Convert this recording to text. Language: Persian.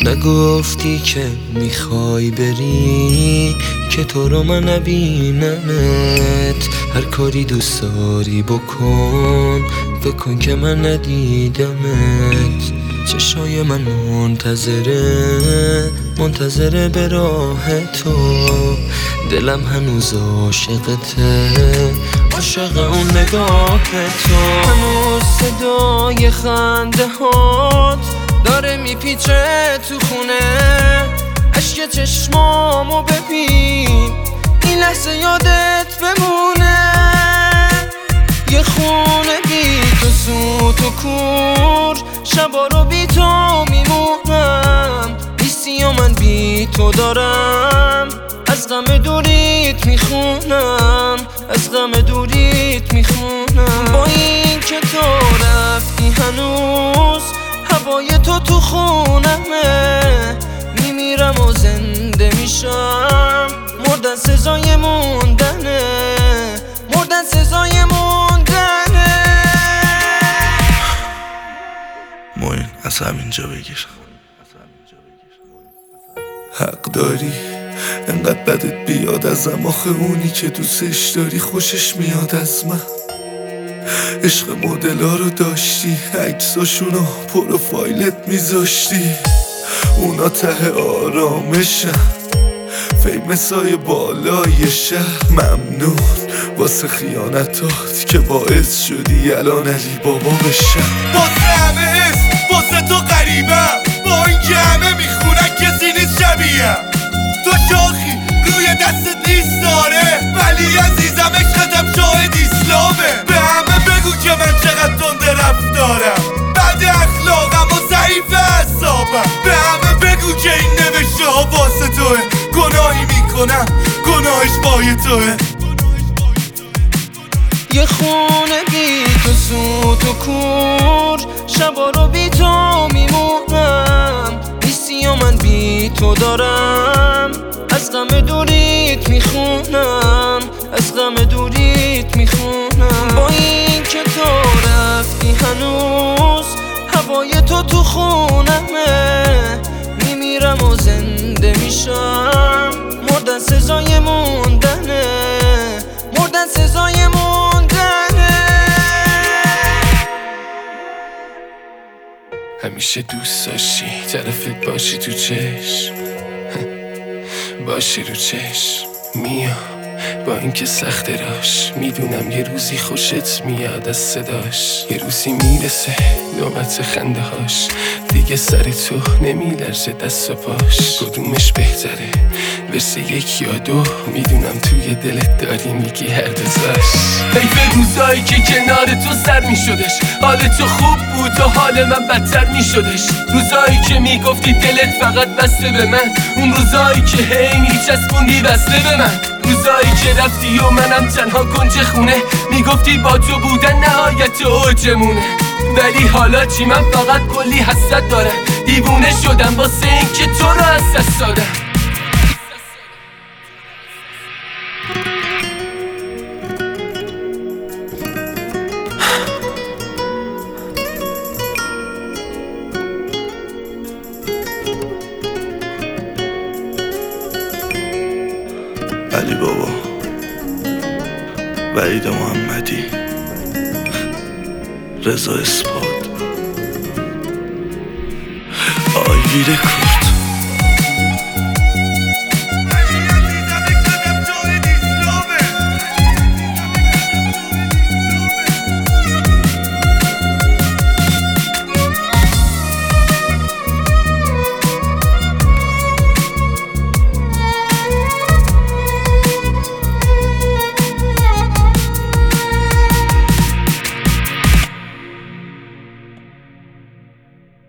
نگفتی که میخوای بری که تو رو من نبینمت. هر کاری دوست داری بکن، بکن که من ندیدمت. چشای من منتظره به راه تو. دلم هنوز عاشقته، عاشق اون نگاه تو. هنوز صدای خنده هات داره میپیچه تو خونه. عشق چشمامو ببین، این لحظه یادت بمونه. یه خونه بی تو سوت و کور، شبا رو بی تو میمونم. نیستی و من بی تو دارم از غم دوریت میخونم، از غم دوریت میخونم. با این که تو رفتی هنوز هوای تو خونمه. میمیرم و زنده میشم، مردن سزای موندنه، مردن سزای موندنه. موین از همینجا بگیر. حق داری انقدر بدت بیاد ازم، آخه اونی که دوستش داری خوشش میاد از من. عشق مدلا رو داشتی، عکساشونو پروفایلت میذاشتی. اونا ته آرامشن، فیمسای بالای شهر. ممنون واسه خیانتات که باعث شدی الان علی بابا بشم. واسه همه اسم، واسه تو غریبم، با این که همه میخونن کسی نیست شبیهم. تو شاخی روی دستت نیست داره، ولی عزیزم عشقتم شاهد اسلامه. به همه بگو که من چقدر تنده رفتارم، بد اخلاقم و ضعیف اعصابم. به همه بگو که این نوشته ها واسه توه، گناهی میکنم گناهش پای توه. یه خونه بی تو سوت و کور، شبا رو بی تو میمونم. نیستی و من بی تو دارم از غم دوریت میخونم، از غم دوریت میخونم. با این که تو رفتی هنوز هوای تو خونمه. میمیرم و زنده میشم، مردن سزای موندنه، مردن سزای موندنه. همیشه دوست داشتی طرفت باشی تو چشم، باشی رو چشم میام. با اینکه سخت راش، میدونم یه روزی خوشت میاد از صداش. یه روزی میرسه نوبت خنده هاش، دیگه سر تو نمیلرزه دست و پاش. کدومش بهتره ورسه یک یا دو، میدونم توی دلت داری میگی هر دوزاش. حیف روزایی که کنار تو سر میشدش، حال تو خوب بود و حال من بدتر میشدش. روزایی که میگفتی دلت فقط بسته به من، اون روزایی که هی میچسبوندی بسته به من. روزایی که رفتی و منم تنها کنج خونه، میگفتی با تو بودن نهایت اوجمونه. ولی حالا چی؟ من فقط کلی حسرت دارم، دیوونه شدم واسه این که تو رو از دست دادم. علی بابا، وحید محمدی، رضا اسپاد، آیویر کور.